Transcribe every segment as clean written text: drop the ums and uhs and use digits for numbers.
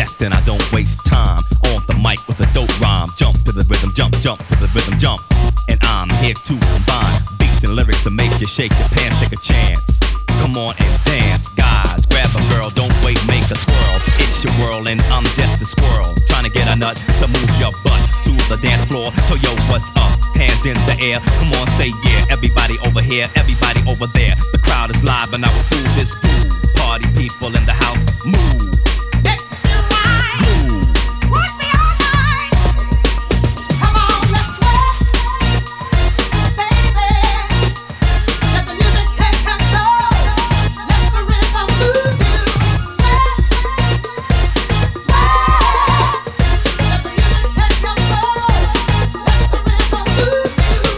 best and I don't waste time. On the mic with a dope rhyme. Jump to the rhythm, jump, jump to the rhythm, jump. And I'm here to combine beats and lyrics to make you shake your pants, take a chance. Come on and dance, guys. Grab a girl, don't wait, make a twirl. It's your world and I'm just a squirrel. Trying to get a nut to move your butt to the dance floor. So yo, what's up? Hands in the air. Come on, say yeah. Everybody over here, everybody over there. The crowd is live and I will do this groove. Party people in the house, move. Let's do right. Groove. Would be all right. Come on, let's sweat, baby. Let the music take control. Let the rhythm move you. Sweat, sweat. Let the music take control. Let the rhythm move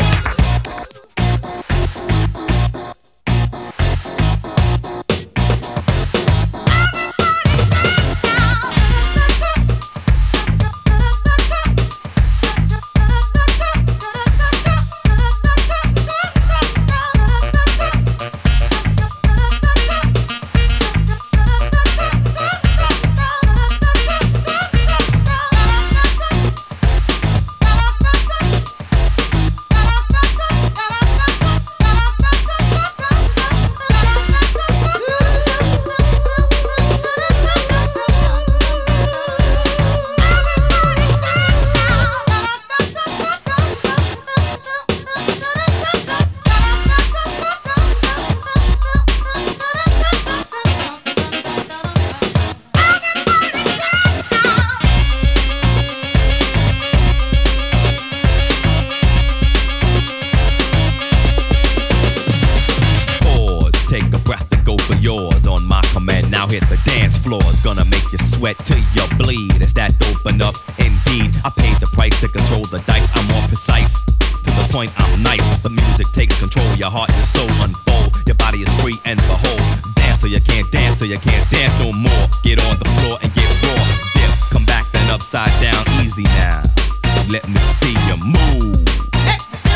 now hit the dance floor. It's gonna make you sweat till you bleed. Is that dope enough? Indeed, I paid the price to control the dice. I'm more precise. To the point, I'm nice. The music takes control. Your heart and soul unfold. Your body is free and behold. Dance till you can't dance till you can't dance no more. Get on the floor and get raw. Dip, come back then upside down. Easy now. Let me see you move.